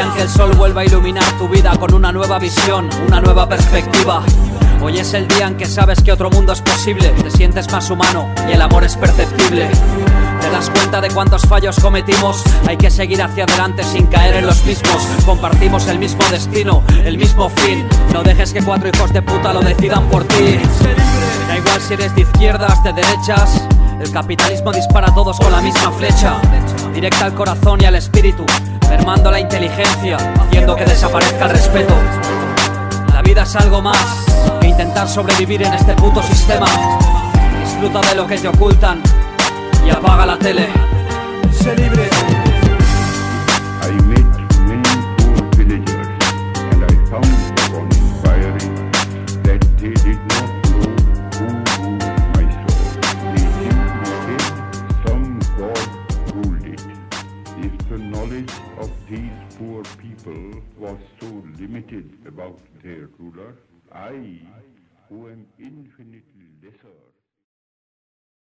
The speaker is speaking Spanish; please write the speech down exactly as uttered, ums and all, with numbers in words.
Desean que el sol vuelva a iluminar tu vida con una nueva visión, una nueva perspectiva. Hoy es el día en que sabes que otro mundo es posible, te sientes más humano y el amor es perceptible. Te das cuenta de cuántos fallos cometimos, hay que seguir hacia adelante sin caer en los mismos. Compartimos el mismo destino, el mismo fin. No dejes que cuatro hijos de puta lo decidan por ti. Da igual si eres de izquierdas, de derechas, el capitalismo dispara a todos con la misma flecha, directa al corazón y al espíritu, mermando la inteligencia, haciendo que desaparezca el respeto. La vida es algo más que intentar sobrevivir en este puto sistema. Disfruta de lo que te ocultan y apaga la tele. Sé libre. I met many poor villagers and I found upon inquiry that they did not know who ruled my soul. They simply said some god ruled it. If the knowledge of these poor people was so limited about their ruler, I, who am infinitely lesser,